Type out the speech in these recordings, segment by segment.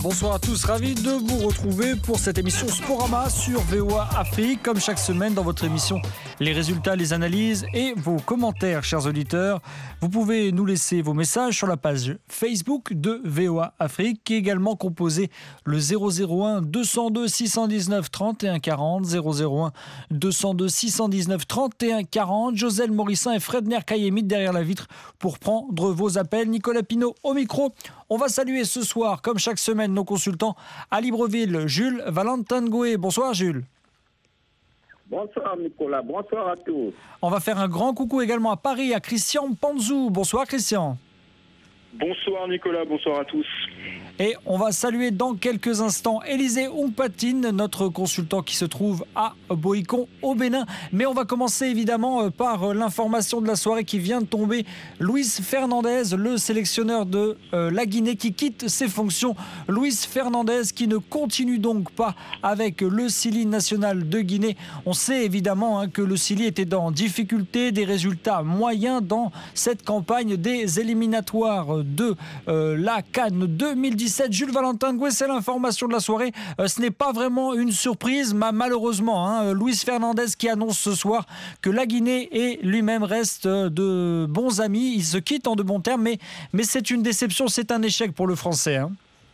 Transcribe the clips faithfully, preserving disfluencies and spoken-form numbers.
Bonsoir à tous, ravi de vous retrouver pour cette émission Sporama sur V O A Afrique. Comme chaque semaine dans votre émission, les résultats, les analyses et vos commentaires, chers auditeurs. Vous pouvez nous laisser vos messages sur la page Facebook de V O A Afrique, qui est également composée le zéro zéro un deux cent deux six cent dix-neuf trente et un quarante, zéro zéro un deux cent deux six cent dix-neuf trente et un quarante. Joselle Morissin et Fred Nerkayemit derrière la vitre pour prendre vos appels. Nicolas Pinault au micro. On va saluer ce soir, comme chaque semaine, nos consultants à Libreville, Jules Valentin Goué. Bonsoir Jules. Bonsoir Nicolas, bonsoir à tous. On va faire un grand coucou également à Paris, à Christian Panzou. Bonsoir Christian. Bonsoir Nicolas, bonsoir à tous. Et on va saluer dans quelques instants Élisée Oungpatine, notre consultant qui se trouve à Boïcon au Bénin. Mais on va commencer évidemment par l'information de la soirée qui vient de tomber. Luis Fernandez, le sélectionneur de euh, la Guinée qui quitte ses fonctions. Luis Fernandez qui ne continue donc pas avec le Sili national de Guinée. On sait évidemment hein, que le Sili était dans difficulté, des résultats moyens dans cette campagne des éliminatoires de euh, la CAN deux mille dix-sept. Jules Valentin Goué, c'est l'information de la soirée. Euh, ce n'est pas vraiment une surprise, mais malheureusement, hein, Luis Fernandez qui annonce ce soir que la Guinée et lui-même restent de bons amis. Ils se quittent en de bons termes, mais, mais c'est une déception, c'est un échec pour le Français. Hein.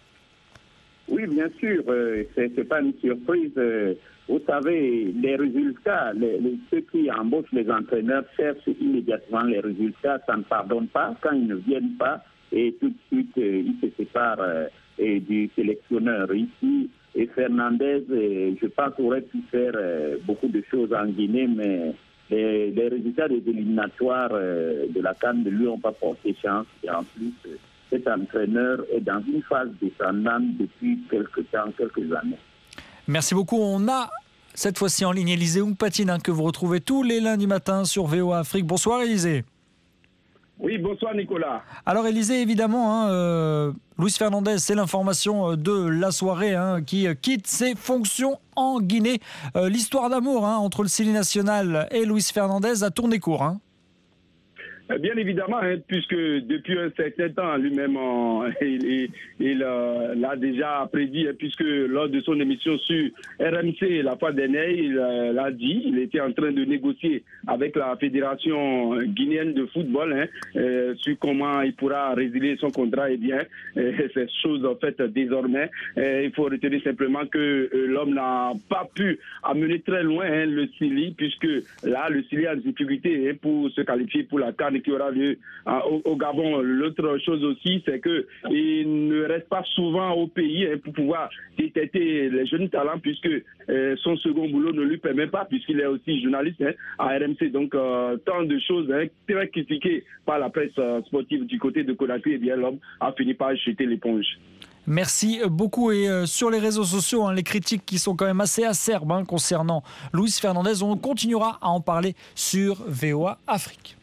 Oui, bien sûr, euh, c'est, c'est pas une surprise. Euh, vous savez, les résultats, les, les, ceux qui embauchent les entraîneurs cherchent immédiatement les résultats. Ça ne pardonne pas quand ils ne viennent pas. Et tout de suite, euh, il se sépare euh, et du sélectionneur ici. Et Fernandez, euh, je pense, aurait pu faire euh, beaucoup de choses en Guinée, mais les, les résultats des éliminatoires euh, de la CAN ne lui ont pas porté chance. Et en plus, euh, cet entraîneur est dans une phase descendante depuis quelques temps, quelques années. Merci beaucoup. On a cette fois-ci en ligne Élisée Oungpatine, hein, que vous retrouvez tous les lundis matins sur V O A Afrique. Bonsoir Élisée. Oui, bonsoir Nicolas. Alors Élisée, évidemment, hein, euh, Luis Fernandez, c'est l'information de la soirée hein, qui quitte ses fonctions en Guinée. Euh, l'histoire d'amour hein, entre le Sili national et Luis Fernandez a tourné court. Hein. Bien évidemment, hein, puisque depuis un certain temps, lui-même, euh, il, il, il euh, l'a déjà prédit, hein, puisque lors de son émission sur R M C la fois dernière, il euh, l'a dit, il était en train de négocier avec la Fédération guinéenne de football hein, euh, sur comment il pourra résilier son contrat. Eh bien, euh, c'est chose en fait désormais. Euh, il faut retenir simplement que euh, l'homme n'a pas pu amener très loin hein, le Sili, puisque là, le Sili a une difficulté hein, pour se qualifier pour la CAN qui aura lieu hein, au, au Gabon. L'autre chose aussi, c'est que il ne reste pas souvent au pays hein, pour pouvoir détecter les jeunes talents, puisque euh, son second boulot ne lui permet pas, puisqu'il est aussi journaliste hein, à R M C. Donc, euh, tant de choses hein, très critiquées par la presse euh, sportive du côté de Conakry, et bien l'homme a fini par jeter l'éponge. Merci beaucoup. Et euh, sur les réseaux sociaux, hein, les critiques qui sont quand même assez acerbes hein, concernant Luis Fernandez, on continuera à en parler sur V O A Afrique.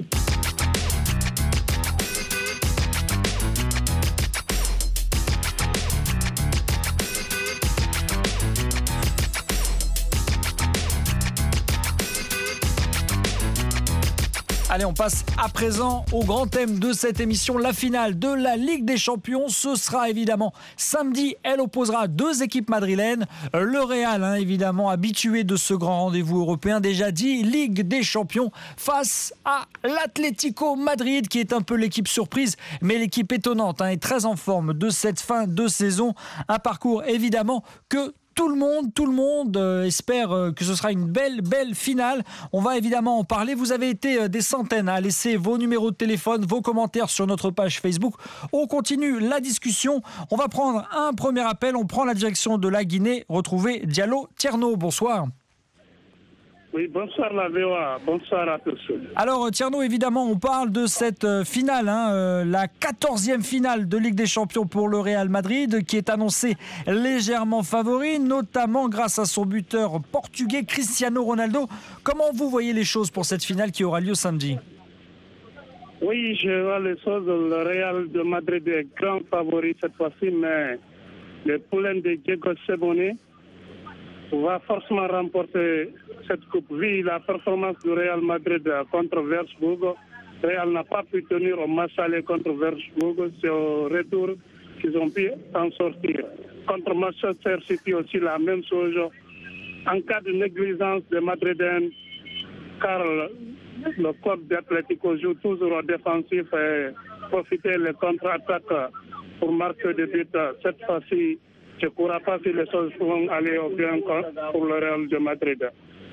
Allez, on passe à présent au grand thème de cette émission, la finale de la Ligue des Champions. Ce sera évidemment samedi. Elle opposera deux équipes madrilènes. Le Real, hein, évidemment, habitué de ce grand rendez-vous européen, déjà dit, Ligue des Champions, face à l'Atlético Madrid, qui est un peu l'équipe surprise, mais l'équipe étonnante hein, et très en forme de cette fin de saison. Un parcours, évidemment, que Tout le monde, tout le monde euh, espère euh, que ce sera une belle, belle finale. On va évidemment en parler. Vous avez été euh, des centaines à laisser vos numéros de téléphone, vos commentaires sur notre page Facebook. On continue la discussion. On va prendre un premier appel. On prend la direction de la Guinée. Retrouver Diallo Tierno. Bonsoir. Oui, bonsoir la V O A, bonsoir à tous. Alors Tierno, évidemment, on parle de cette euh, finale, hein, euh, la quatorzième finale de Ligue des Champions pour le Real Madrid, qui est annoncée légèrement favori, notamment grâce à son buteur portugais Cristiano Ronaldo. Comment vous voyez les choses pour cette finale qui aura lieu samedi ? Oui, je vois les choses. Le Real de Madrid est grand favori cette fois-ci, mais le poulain de Diego Simeone va forcément remporter cette coupe. Vu la performance du Real Madrid contre Wolfsburg, le Real n'a pas pu tenir au match aller contre Wolfsburg. C'est au retour qu'ils ont pu en sortir. Contre Manchester City aussi, la même chose. En cas de négligence de Madrilène, car le, le club d'Atlético joue toujours au défensif et profiter les contre-attaques pour marquer des buts. Cette fois-ci, je ne crois pas si les choses vont aller au bien pour le Real de Madrid.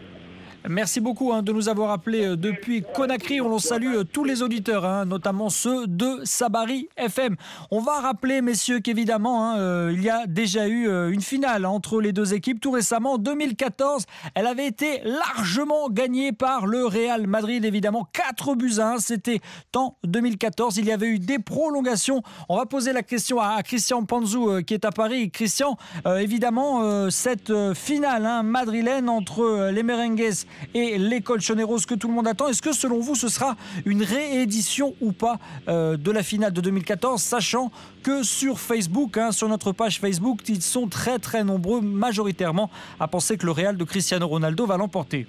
Merci beaucoup hein, de nous avoir appelés euh, depuis Conakry. On salue euh, tous les auditeurs, hein, notamment ceux de Sabari F M. On va rappeler, messieurs, qu'évidemment, hein, euh, il y a déjà eu euh, une finale entre les deux équipes tout récemment. En deux mille quatorze, elle avait été largement gagnée par le Real Madrid, évidemment. quatre buts à un, c'était en deux mille quatorze. Il y avait eu des prolongations. On va poser la question à, à Christian Panzou, euh, qui est à Paris. Christian, euh, évidemment, euh, cette euh, finale hein, madrilène entre euh, les Merengues et les Colchoneros que tout le monde attend. Est-ce que selon vous ce sera une réédition ou pas euh, de la finale de deux mille quatorze, sachant que sur Facebook, hein, sur notre page Facebook, ils sont très très nombreux majoritairement à penser que le Real de Cristiano Ronaldo va l'emporter?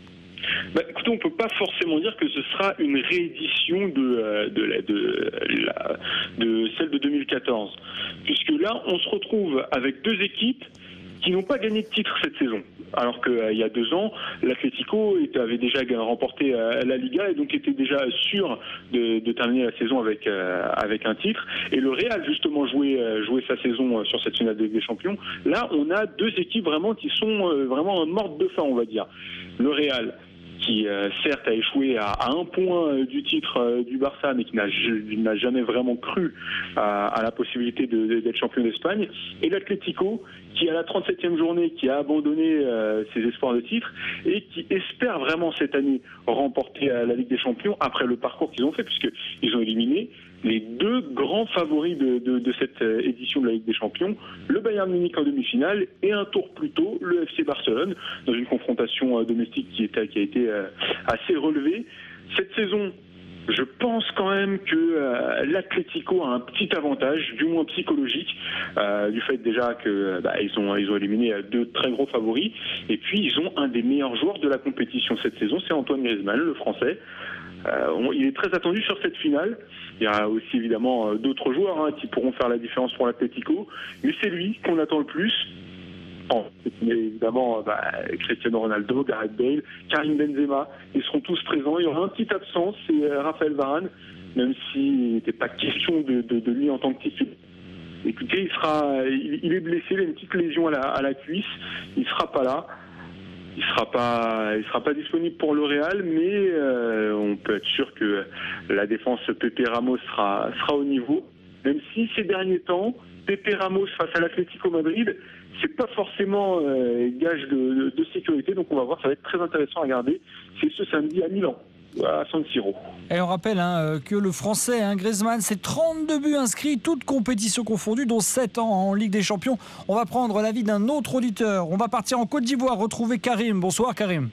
Bah, écoutez, on ne peut pas forcément dire que ce sera une réédition de, euh, de, la, de, la, de celle de deux mille quatorze, puisque là on se retrouve avec deux équipes qui n'ont pas gagné de titre cette saison. Alors qu'il euh, y a deux ans, l'Atlético avait déjà remporté euh, la Liga et donc était déjà sûr de, de terminer la saison avec, euh, avec un titre. Et le Real, justement, jouait, euh, jouait sa saison euh, sur cette finale de Ligue des Champions. Là, on a deux équipes vraiment qui sont euh, vraiment mortes de faim, on va dire. Le Real, qui euh, certes a échoué à, à un point euh, du titre euh, du Barça, mais qui n'a, n'a jamais vraiment cru à, à la possibilité de, de, d'être champion d'Espagne, et l'Atlético, qui à la trente-septième journée, qui a abandonné euh, ses espoirs de titre, et qui espère vraiment cette année remporter euh, la Ligue des Champions après le parcours qu'ils ont fait, puisqu'ils ont éliminé les deux grands favoris de, de, de cette édition de la Ligue des Champions, le Bayern Munich en demi-finale et un tour plus tôt, le F C Barcelone, dans une confrontation euh, domestique qui, était, qui a été euh, assez relevée. Cette saison, je pense quand même que euh, l'Atlético a un petit avantage, du moins psychologique, euh, du fait déjà que bah, ils ont ils ont éliminé deux très gros favoris, et puis ils ont un des meilleurs joueurs de la compétition cette saison, c'est Antoine Griezmann, le Français. Euh, on, il est très attendu sur cette finale. Il y a aussi évidemment euh, d'autres joueurs hein, qui pourront faire la différence pour l'Atlético, mais c'est lui qu'on attend le plus. Bon, évidemment, bah, Cristiano Ronaldo, Gareth Bale, Karim Benzema, ils seront tous présents. Il y aura un petit absence, c'est euh, Raphaël Varane, même s'il n'était pas question de, de, de lui en tant que titulaire. Écoutez, il sera, il, il est blessé, il a une petite lésion à la, à la cuisse, il sera pas là. Il sera pas, il sera pas disponible pour le Real, mais euh, on peut être sûr que la défense Pepe Ramos sera, sera au niveau. Même si ces derniers temps, Pepe Ramos face à l'Atlético Madrid, c'est pas forcément euh, gage de, de, de sécurité. Donc on va voir, ça va être très intéressant à regarder. C'est ce samedi à Milan, à San Siro. Et on rappelle hein, que le Français, hein, Griezmann, c'est trente-deux buts inscrits, toutes compétitions confondues, dont sept ans en Ligue des Champions. On va prendre l'avis d'un autre auditeur. On va partir en Côte d'Ivoire, retrouver Karim. Bonsoir Karim.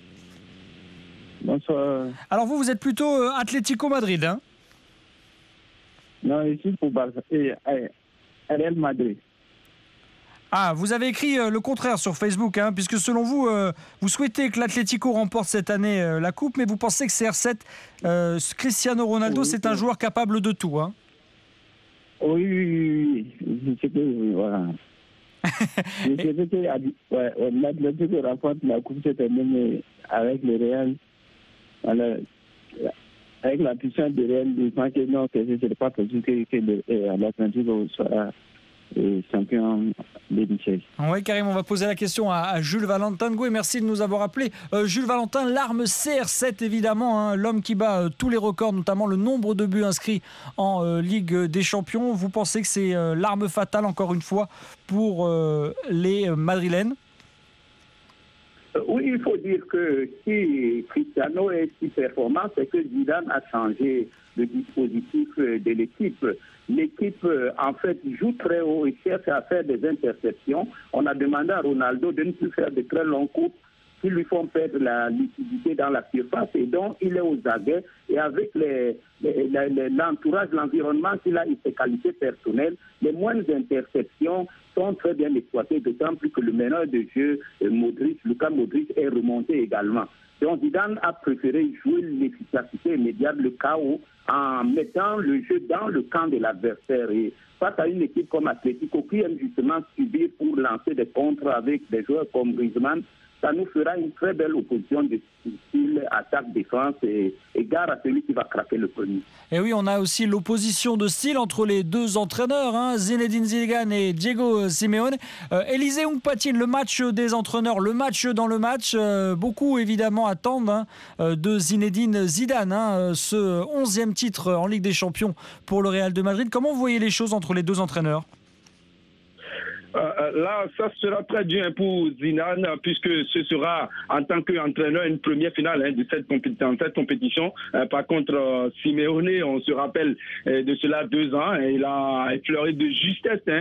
Bonsoir. Alors vous, vous êtes plutôt euh, Atlético Madrid, hein? Non, ici pour Barça et Real Madrid. Ah, vous avez écrit euh, le contraire sur Facebook, hein, puisque selon vous, euh, vous souhaitez que l'Atlético remporte cette année euh, la Coupe, mais vous pensez que C R sept, euh, Cristiano Ronaldo, oui, c'est un joueur capable de tout, hein? Oui, oui, oui, oui. C'est que, voilà. Je sais que ouais, l'Atlético remporte la Coupe cette année, mais avec le Real, voilà, avec la puissance du Real, je pense que non, que ce n'est pas possible que, que l'Atlético soit champion de Michel. Oui, Karim, on va poser la question à, à Jules Valentin de Gouet. Merci de nous avoir appelés. Euh, Jules Valentin, l'arme C R sept, évidemment, hein, l'homme qui bat euh, tous les records, notamment le nombre de buts inscrits en euh, Ligue des Champions. Vous pensez que c'est euh, l'arme fatale, encore une fois, pour euh, les euh, Madrilènes? Oui, il faut dire que si Cristiano est si performant, c'est que Zidane a changé le dispositif de l'équipe. L'équipe, en fait, joue très haut et cherche à faire des interceptions. On a demandé à Ronaldo de ne plus faire de très longs coups qui lui font perdre la lucidité dans la surface et donc il est aux aguets et avec les, les, les, l'entourage, l'environnement qu'il a et ses qualités personnelles, les moindres interceptions sont très bien exploitées, d'autant plus que le meneur de jeu, Modric, Luka Modric, est remonté également. Donc Zidane a préféré jouer l'efficacité immédiate, le chaos, en mettant le jeu dans le camp de l'adversaire. Et face à une équipe comme Atlético qui aime justement subir pour lancer des contres avec des joueurs comme Griezmann, ça nous fera une très belle opposition de style attaque-défense et, et gare à celui qui va craquer le premier. Et oui, on a aussi l'opposition de style entre les deux entraîneurs, hein, Zinedine Zidane et Diego Simeone. Euh, Élisée Oungpatine, le match des entraîneurs, le match dans le match, euh, beaucoup évidemment attendent hein, de Zinedine Zidane, hein, ce onzième titre en Ligue des Champions pour le Real de Madrid. Comment vous voyez les choses entre les deux entraîneurs ? Euh, là, ça sera très dur pour Zidane, puisque ce sera en tant qu'entraîneur une première finale hein, de cette, compé- cette compétition. Euh, par contre, euh, Simeone, on se rappelle euh, de cela deux ans, hein, il a effleuré de justesse hein,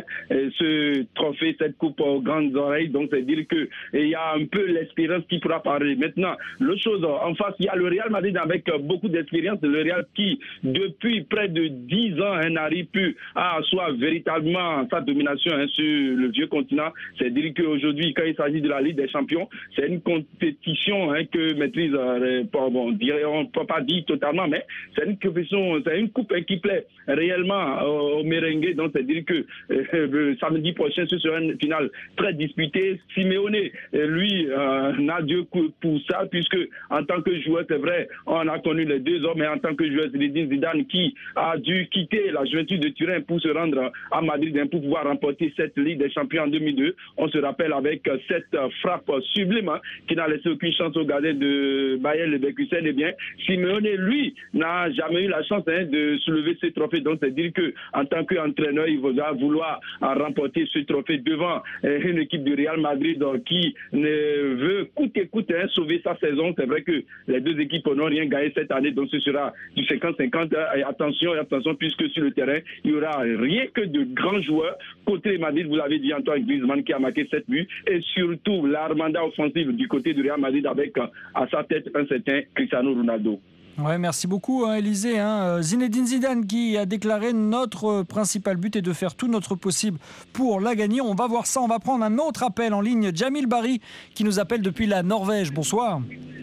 ce trophée, cette coupe aux grandes oreilles. Donc, c'est-à-dire qu'il y a un peu l'expérience qui pourra parler. Maintenant, l'autre chose, en face, il y a le Real Madrid avec beaucoup d'expérience. Le Real qui, depuis près de dix ans, hein, n'arrive plus à asseoir véritablement sa domination hein, sur le le vieux continent. C'est-à-dire qu'aujourd'hui, quand il s'agit de la Ligue des Champions, c'est une compétition hein, que maîtrise, euh, bon, on ne peut pas dire totalement, mais c'est une compétition, c'est une coupe qui plaît réellement euh, au merengue. Donc, c'est-à-dire que euh, le samedi prochain, ce sera une finale très disputée. Simeone, lui, euh, n'a Dieu pour ça, puisque en tant que joueur, c'est vrai, on a connu les deux hommes, mais en tant que joueur, Zinedine Zidane qui a dû quitter la Juventus de Turin pour se rendre à Madrid pour pouvoir remporter cette Ligue des Champions en deux mille deux. On se rappelle avec cette frappe sublime hein, qui n'a laissé aucune chance au gardien de Bayer Leverkusen. Eh bien, Simeone, lui, n'a jamais eu la chance hein, de soulever ce trophée. Donc, c'est-à-dire qu'en tant qu'entraîneur, il va vouloir remporter ce trophée devant euh, une équipe du Real Madrid euh, qui ne veut coûte que coûte hein, sauver sa saison. C'est vrai que les deux équipes n'ont rien gagné cette année, donc ce sera du cinquante cinquante. Et attention, attention, puisque sur le terrain, il n'y aura rien que de grands joueurs. Côté Madrid, vous l'avez dit, Antoine Griezmann qui a marqué sept buts, et surtout l'armada offensive du côté du Real Madrid avec à sa tête un certain Cristiano Ronaldo. Ouais, merci beaucoup, hein, Élisée. Hein. Zinedine Zidane qui a déclaré notre principal but est de faire tout notre possible pour la gagner. On va voir ça, on va prendre un autre appel en ligne. Jamil Bari qui nous appelle depuis la Norvège. Bonsoir.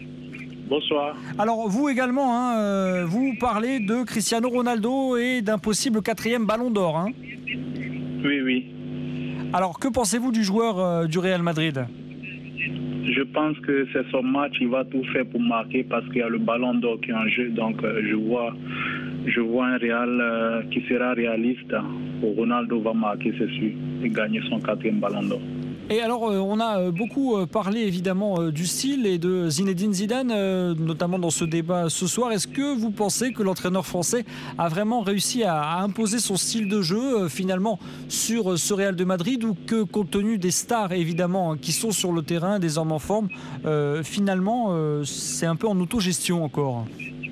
Bonsoir. Alors vous également, hein, euh, vous parlez de Cristiano Ronaldo et d'un possible quatrième ballon d'or. Hein. Oui, oui. Alors que pensez-vous du joueur euh, du Real Madrid ? Je pense que c'est son match, il va tout faire pour marquer parce qu'il y a le ballon d'or qui est en jeu. Donc euh, je vois je vois un Real euh, qui sera réaliste. Ronaldo va marquer, c'est sûr, et gagner son quatrième ballon d'or. Et alors, euh, on a beaucoup euh, parlé évidemment euh, du style et de Zinedine Zidane, euh, notamment dans ce débat ce soir. Est-ce que vous pensez que l'entraîneur français a vraiment réussi à, à imposer son style de jeu euh, finalement sur euh, ce Real de Madrid, ou que compte tenu des stars évidemment qui sont sur le terrain, des hommes en forme, euh, finalement euh, c'est un peu en autogestion encore ?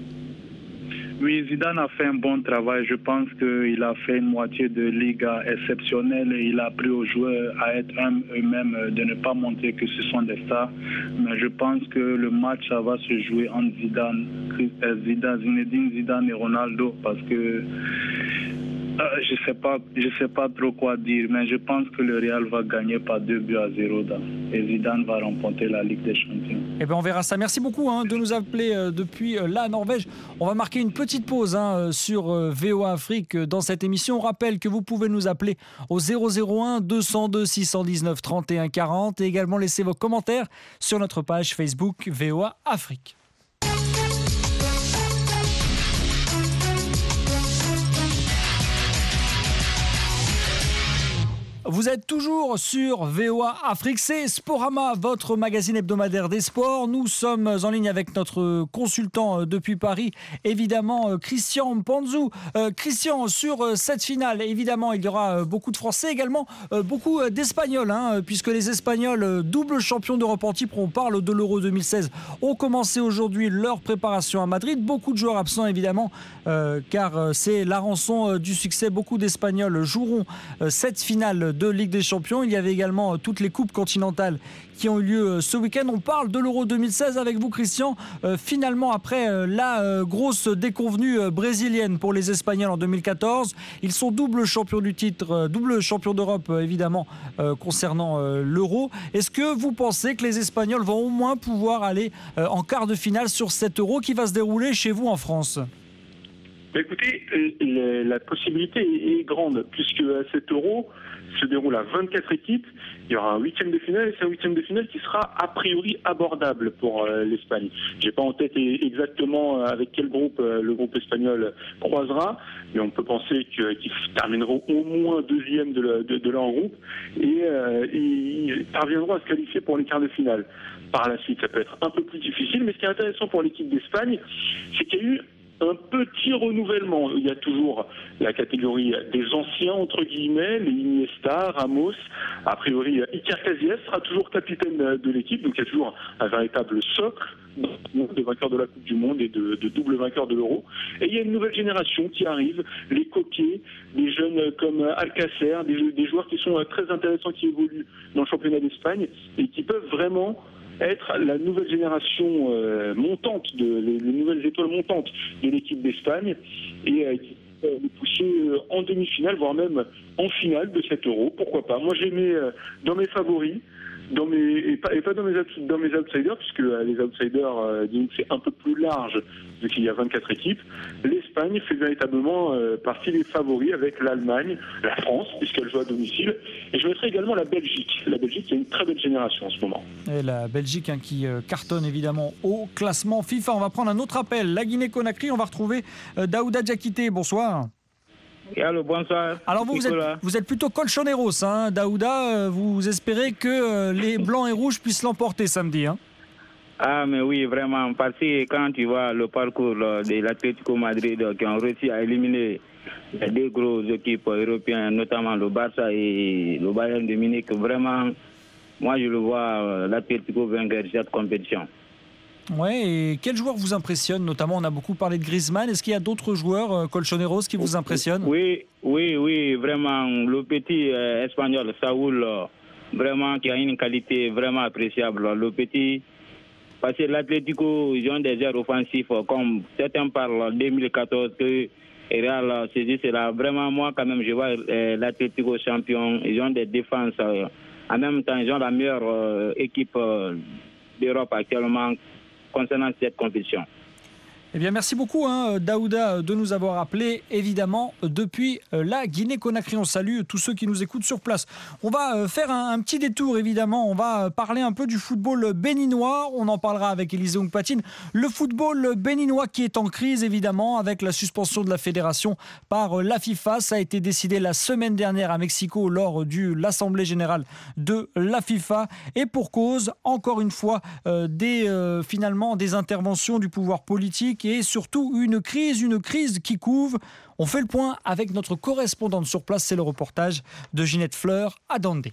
Oui, Zidane a fait un bon travail. Je pense qu'il a fait une moitié de Liga exceptionnelle et il a appris aux joueurs à être eux-mêmes, de ne pas montrer que ce sont des stars. Mais je pense que le match, ça va se jouer entre Zidane, Zidane, Zinedine Zidane et Ronaldo, parce que euh, je sais pas, je sais pas trop quoi dire, mais je pense que le Real va gagner par deux buts à zéro dans, et Zidane va remporter la Ligue des Champions. Eh bien, on verra ça. Merci beaucoup hein, de nous appeler euh, depuis euh, la Norvège. On va marquer une petite pause hein, sur euh, V O A Afrique euh, dans cette émission. On rappelle que vous pouvez nous appeler au zéro zéro un deux cent deux six cent dix-neuf trente et un quarante et également laisser vos commentaires sur notre page Facebook V O A Afrique. Vous êtes toujours sur V O A Afrique, c'est Sporama, votre magazine hebdomadaire des sports. Nous sommes en ligne avec notre consultant depuis Paris, évidemment Christian Mpanzu. Euh, Christian, sur cette finale, évidemment, il y aura beaucoup de Français, également beaucoup d'Espagnols, hein, puisque les Espagnols, double champions d'Europe en titre, on parle de l'Euro deux mille seize, ont commencé aujourd'hui leur préparation à Madrid. Beaucoup de joueurs absents, évidemment, euh, car c'est la rançon du succès. Beaucoup d'Espagnols joueront cette finale de Ligue des Champions. Il y avait également toutes les coupes continentales qui ont eu lieu ce week-end. On parle de l'Euro deux mille seize avec vous, Christian. Euh, finalement, après euh, la euh, grosse déconvenue euh, brésilienne pour les Espagnols en deux mille quatorze, ils sont double champions du titre, euh, double champion d'Europe euh, évidemment euh, concernant euh, l'Euro. Est-ce que vous pensez que les Espagnols vont au moins pouvoir aller euh, en quart de finale sur cet Euro qui va se dérouler chez vous en France ? Écoutez, la possibilité est grande, puisque à cet Euro se déroule à vingt-quatre équipes. Il y aura un huitième de finale, et c'est un huitième de finale qui sera a priori abordable pour l'Espagne. Je n'ai pas en tête exactement avec quel groupe le groupe espagnol croisera, mais on peut penser qu'ils termineront au moins deuxième de, le, de, de leur groupe, et euh, ils parviendront à se qualifier pour les quarts de finale. Par la suite, ça peut être un peu plus difficile, mais ce qui est intéressant pour l'équipe d'Espagne, c'est qu'il y a eu un petit renouvellement. Il y a toujours la catégorie des anciens, entre guillemets, les Iniesta, Ramos. A priori, Iker Casillas sera toujours capitaine de l'équipe, donc il y a toujours un véritable socle de vainqueurs de la Coupe du Monde et de, de double vainqueurs de l'Euro. Et il y a une nouvelle génération qui arrive, les coquets, des jeunes comme Alcacer, des, des joueurs qui sont très intéressants, qui évoluent dans le championnat d'Espagne et qui peuvent vraiment être la nouvelle génération euh, montante, de, les, les nouvelles étoiles montantes de l'équipe d'Espagne et euh, qui peut nous pousser euh, en demi-finale, voire même en finale de cet Euro. Pourquoi pas ? Moi, j'ai mis euh, dans mes favoris, dans mes, et, pas, et pas dans mes, dans mes outsiders, puisque euh, les outsiders, euh, disons que c'est un peu plus large, vu qu'il y a vingt-quatre équipes. L'Espagne fait véritablement euh, partie des favoris avec l'Allemagne, la France, puisqu'elle joue à domicile. Et je mettrai également la Belgique. La Belgique, il y a une très belle génération en ce moment. Et la Belgique hein, qui euh, cartonne évidemment au classement FIFA. On va prendre un autre appel. La Guinée-Conakry, on va retrouver euh, Daouda Diakité. Bonsoir. Allô, bonsoir. Alors vous, vous êtes, vous êtes plutôt colchoneros, hein, Daouda. Vous espérez que euh, les Blancs et Rouges puissent l'emporter samedi, hein? Ah, mais oui, vraiment. Parce que quand tu vois le parcours de l'Atlético Madrid qui ont réussi à éliminer les deux grosses équipes européennes, notamment le Barça et le Bayern de Munich, vraiment, moi je le vois, l'Atlético vainqueur de cette compétition. Ouais, et quel joueur vous impressionne? Notamment, on a beaucoup parlé de Griezmann. Est-ce qu'il y a d'autres joueurs euh, colchoneros qui vous impressionnent? Oui, oui, oui, vraiment. Le petit euh, espagnol, Saúl, euh, vraiment, qui a une qualité vraiment appréciable. Le petit, parce que l'Atlético, ils ont des airs offensifs, comme certains parlent en deux mille quatorze, que Real s'est dit, c'est là. Vraiment, moi, quand même, je vois euh, l'Atlético champion. Ils ont des défenses. Euh, en même temps, ils ont la meilleure euh, équipe euh, d'Europe actuellement concernant cette compétition. Eh bien, merci beaucoup, hein, Daouda, de nous avoir appelé, évidemment, depuis la Guinée-Conakry. On salue tous ceux qui nous écoutent sur place. On va faire un, un petit détour, évidemment. On va parler un peu du football béninois. On en parlera avec Élisée Oungpatine. Le football béninois qui est en crise, évidemment, avec la suspension de la fédération par la FIFA. Ça a été décidé la semaine dernière à Mexico lors de l'Assemblée générale de la FIFA. Et pour cause, encore une fois, euh, des, euh, finalement, des interventions du pouvoir politique et surtout une crise, une crise qui couve. On fait le point avec notre correspondante sur place, c'est le reportage de Ginette Fleur à Dandé.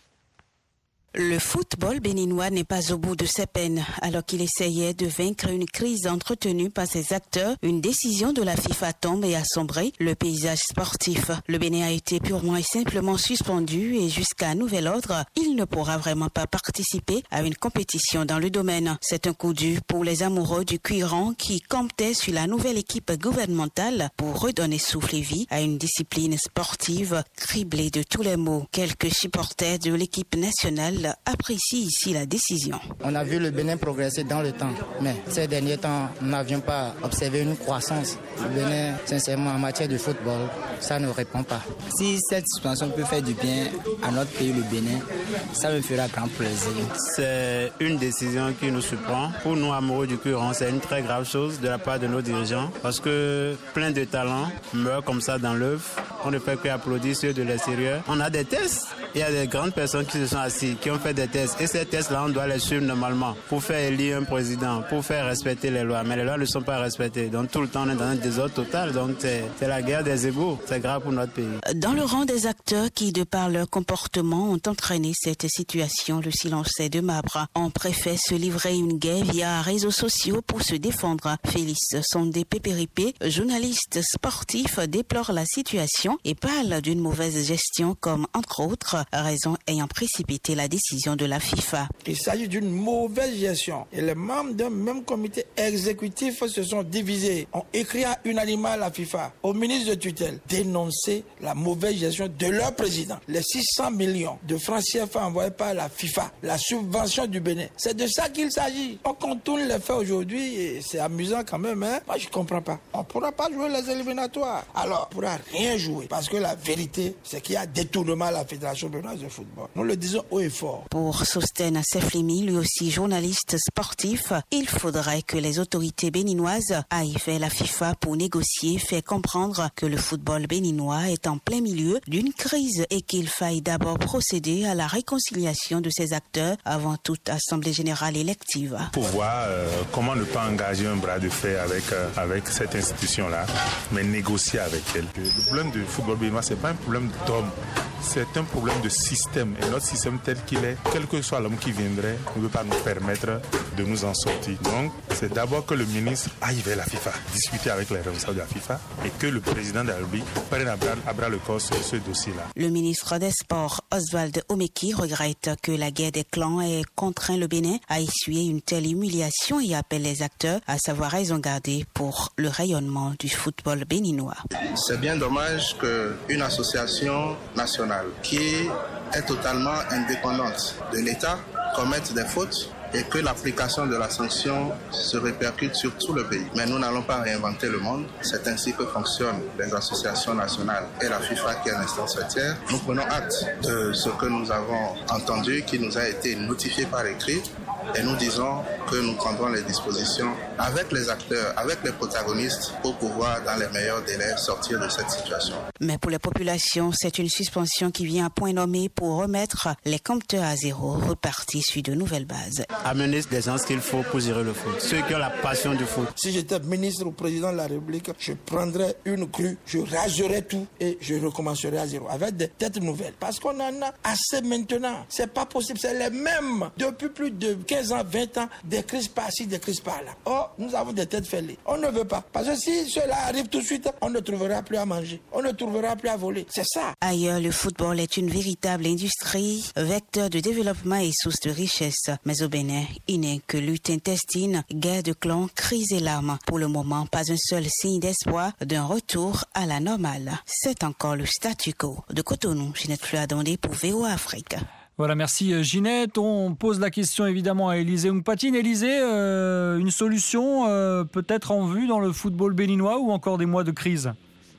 Le football béninois n'est pas au bout de ses peines. Alors qu'il essayait de vaincre une crise entretenue par ses acteurs, une décision de la FIFA tombe et assombrit le paysage sportif. Le Bénin a été purement et simplement suspendu et jusqu'à nouvel ordre, il ne pourra vraiment pas participer à une compétition dans le domaine. C'est un coup dur pour les amoureux du cuiran qui comptaient sur la nouvelle équipe gouvernementale pour redonner souffle et vie à une discipline sportive criblée de tous les maux. Quelques supporters de l'équipe nationale apprécie ici la décision. On a vu le Bénin progresser dans le temps, mais ces derniers temps, nous n'avions pas observé une croissance. Le Bénin, sincèrement, en matière de football, ça ne répond pas. Si cette suspension peut faire du bien à notre pays, le Bénin, ça me fera grand plaisir. C'est une décision qui nous surprend. Pour nous, amoureux du cuiran, c'est une très grave chose de la part de nos dirigeants, parce que plein de talents meurent comme ça dans l'œuf. On ne fait qu'applaudir ceux de l'extérieur. On a des tests. il y a des grandes personnes qui se sont assises, qui ont fait des tests. Et ces tests-là, on doit les suivre normalement pour faire élire un président, pour faire respecter les lois. Mais les lois ne sont pas respectées. Donc tout le temps, on est dans un désordre total. Donc c'est, c'est la guerre des égaux. C'est grave pour notre pays. Dans le rang des acteurs qui, de par leur comportement, ont entraîné cette situation, le silence est de marbre. On préfère se livrer une guerre via réseaux sociaux pour se défendre. Félix Sondé Pépéripé, journaliste sportif, déplore la situation et parle d'une mauvaise gestion comme, entre autres, raison ayant précipité la décision de la FIFA. Il s'agit d'une mauvaise gestion et les membres d'un même comité exécutif se sont divisés, ont écrit à unanimement à la FIFA, au ministre de tutelle, dénoncer la mauvaise gestion de leur président. Les six cents millions de francs C F A envoyés par la FIFA, la subvention du Bénin, c'est de ça qu'il s'agit. On contourne les faits aujourd'hui et c'est amusant quand même. Hein? Moi, je ne comprends pas. On ne pourra pas jouer les éliminatoires. Alors, on ne pourra rien jouer parce que la vérité, c'est qu'il y a détournement à la Fédération béninoise de football. Nous le disons haut et fort. Pour Sosten Seflimi, lui aussi journaliste sportif, il faudrait que les autorités béninoises aillent vers la FIFA pour négocier, faire comprendre que le football béninois est en plein milieu d'une crise et qu'il faille d'abord procéder à la réconciliation de ses acteurs avant toute assemblée générale élective. Pour voir euh, comment ne pas engager un bras de fer avec, euh, avec cette institution-là, mais négocier avec elle. Le problème du football béninois, ce n'est pas un problème d'homme, c'est un problème de système. Et notre système tel qu'il est, quel que soit l'homme qui viendrait, ne peut pas nous permettre de nous en sortir. Donc, c'est d'abord que le ministre aille vers la FIFA, discuter avec les responsables de la FIFA et que le président de la République prenne à bras, à bras le corps sur ce dossier-là. Le ministre des Sports, Oswald Omeki, regrette que la guerre des clans ait contraint le Bénin à essuyer une telle humiliation et appelle les acteurs à savoir raison garder pour le rayonnement du football béninois. C'est bien dommage qu'une association nationale qui est totalement indépendante de l'État commette des fautes et que l'application de la sanction se répercute sur tout le pays. Mais nous n'allons pas réinventer le monde. C'est ainsi que fonctionnent les associations nationales et la FIFA qui est l'instance faîtière. Nous prenons acte de ce que nous avons entendu, qui nous a été notifié par écrit. Et nous disons que nous prendrons les dispositions avec les acteurs, avec les protagonistes pour pouvoir, dans les meilleurs délais, sortir de cette situation. Mais pour les populations, c'est une suspension qui vient à point nommé pour remettre les compteurs à zéro, repartis sur de nouvelles bases. Amener des gens qu'il faut pour gérer le foot, ceux qui ont la passion du foot. Si j'étais ministre ou président de la République, je prendrais une crue, je raserais tout et je recommencerais à zéro avec des têtes nouvelles. Parce qu'on en a assez maintenant. C'est pas possible, c'est les mêmes depuis plus de quinze ans, vingt ans, des crises par-ci, des crises par-là. Oh, nous avons des têtes fêlées. On ne veut pas. Parce que si cela arrive tout de suite, on ne trouvera plus à manger. On ne trouvera plus à voler. C'est ça. Ailleurs, le football est une véritable industrie, vecteur de développement et source de richesse. Mais au Bénin, il n'est que lutte intestine, guerre de clans, crise et larmes. Pour le moment, pas un seul signe d'espoir d'un retour à la normale. C'est encore le statu quo. De Cotonou, Ginette Fleur-Adondé pour V O A Afrique. Voilà, merci Ginette. On pose la question évidemment à Élisée Oungpatine. Élisée, euh, une solution euh, peut-être en vue dans le football béninois ou encore des mois de crise ?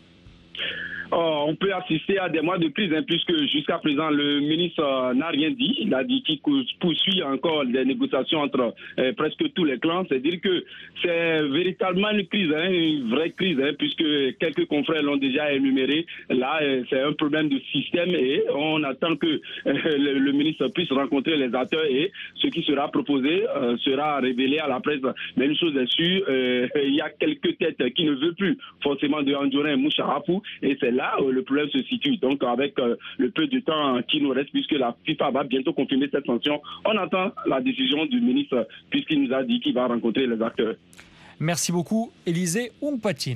Oh, on peut assister à des mois de crise, hein, puisque jusqu'à présent, le ministre euh, n'a rien dit. Il a dit qu'il poursuit encore des négociations entre euh, presque tous les clans. C'est-à-dire que c'est véritablement une crise, hein, une vraie crise, hein, puisque quelques confrères l'ont déjà énuméré. Là, euh, c'est un problème de système et on attend que euh, le, le ministre puisse rencontrer les acteurs et ce qui sera proposé euh, sera révélé à la presse. Mais une chose est sûre, euh, il y a quelques têtes qui ne veulent plus forcément de Anjorin Moucharapou et c'est là où le problème se situe. Donc avec euh, le peu de temps qui nous reste, puisque la FIFA va bientôt confirmer cette sanction, on attend la décision du ministre puisqu'il nous a dit qu'il va rencontrer les acteurs. Merci beaucoup Élisée Oungpatine.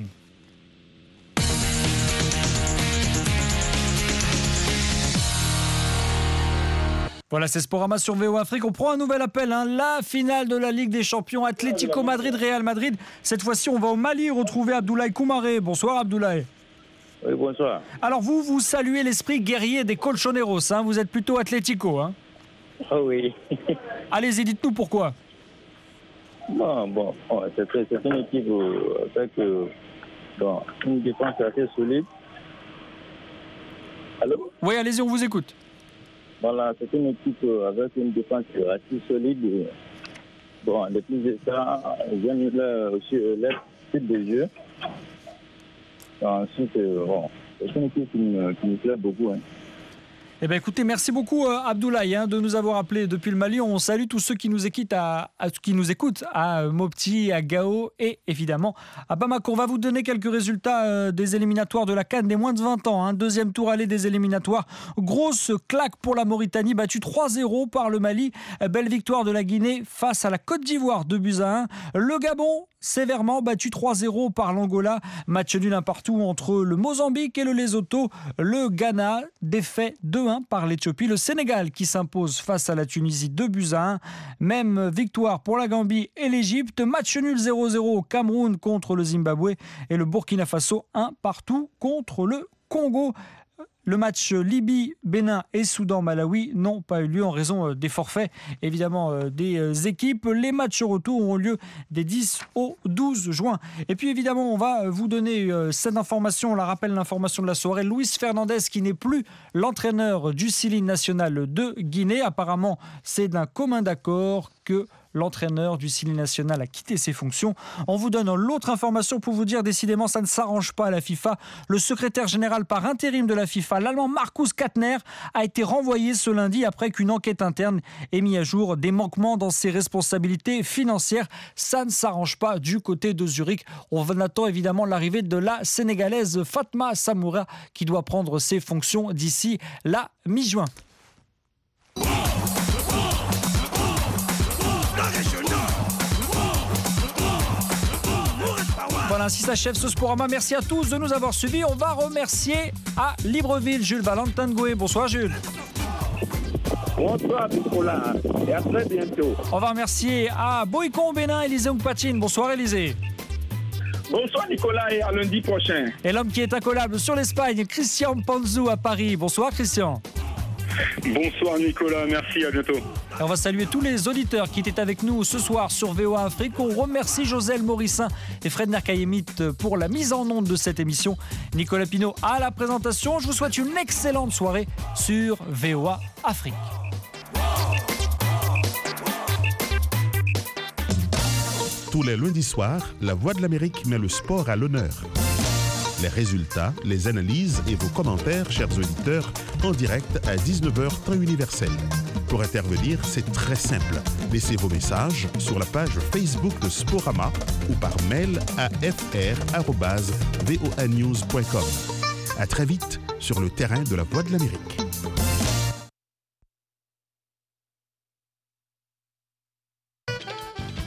Voilà, c'est Sporama sur V O Afrique. On prend un nouvel appel, hein. La finale de la Ligue des Champions, Atlético Madrid-Real Madrid. Cette fois-ci, on va au Mali retrouver Abdoulaye Koumaré. Bonsoir Abdoulaye. Oui, bonsoir. Alors vous, vous saluez l'esprit guerrier des Colchoneros, hein. Vous êtes plutôt Atlético, hein. Oh oui. Allez-y, dites-nous pourquoi. Bon, bon, c'est, très, c'est une équipe avec euh, bon, une défense assez solide. Allô? Oui, allez-y, on vous écoute. Voilà, c'est une équipe avec une défense assez solide. Bon, depuis ça, j'aime aussi leur type de jeu. Ensuite, bon, c'est une équipe qui me, qui me plaît beaucoup. Hein. Eh bien, écoutez, merci beaucoup euh, Abdoulaye hein, de nous avoir appelés depuis le Mali. On salue tous ceux qui nous écoutent à, à, qui nous écoutent à euh, Mopti, à Gao et évidemment à Bamako. On va vous donner quelques résultats euh, des éliminatoires de la CAN des moins de vingt ans. Hein. Deuxième tour aller des éliminatoires. Grosse claque pour la Mauritanie, battue trois zéro par le Mali. Belle victoire de la Guinée face à la Côte d'Ivoire, deux buts à un. Le Gabon, sévèrement battu trois zéro par l'Angola. Match nul un partout entre le Mozambique et le Lesotho. Le Ghana défait deux un par l'Éthiopie. Le Sénégal qui s'impose face à la Tunisie deux buts à un. Même victoire pour la Gambie et l'Égypte. Match nul zéro zéro au Cameroun contre le Zimbabwe. Et le Burkina Faso un partout contre le Congo. Le match Libye, Bénin et Soudan-Malawi n'ont pas eu lieu en raison des forfaits, évidemment, des équipes. Les matchs retour auront lieu des dix au douze juin. Et puis, évidemment, on va vous donner cette information. On la rappelle, l'information de la soirée. Luis Fernandez, qui n'est plus l'entraîneur du Sili national de Guinée. Apparemment, c'est d'un commun accord que l'entraîneur du Sili national a quitté ses fonctions. On vous donne l'autre information pour vous dire, décidément, ça ne s'arrange pas à la FIFA. Le secrétaire général par intérim de la FIFA, l'Allemand Markus Kattner, a été renvoyé ce lundi après qu'une enquête interne ait mis à jour des manquements dans ses responsabilités financières. Ça ne s'arrange pas du côté de Zurich. On attend évidemment l'arrivée de la Sénégalaise Fatma Samoura qui doit prendre ses fonctions d'ici la mi-juin. Voilà, ainsi s'achève ce Sporama. Merci à tous de nous avoir suivis. On va remercier à Libreville Jules Valentin Goué. Bonsoir Jules. Bonsoir Nicolas et à très bientôt. On va remercier à Boïcon au Bénin, Élisée Oukpatine. Bonsoir Élisée. Bonsoir Nicolas et à lundi prochain. Et l'homme qui est incollable sur l'Espagne, Christian Panzou à Paris. Bonsoir Christian. Bonsoir Nicolas, merci, à bientôt. Et on va saluer tous les auditeurs qui étaient avec nous ce soir sur V O A Afrique. On remercie Joselle Morissin et Fred Nerkayemit pour la mise en onde de cette émission. Nicolas Pinault à la présentation. Je vous souhaite une excellente soirée sur V O A Afrique. Tous les lundis soirs, La Voix de l'Amérique met le sport à l'honneur. Les résultats, les analyses et vos commentaires, chers auditeurs, en direct à dix-neuf heures temps universel. Pour intervenir, c'est très simple. Laissez vos messages sur la page Facebook de Sporama ou par mail à f r arobase voanews point com. À très vite sur le terrain de La Voix de l'Amérique.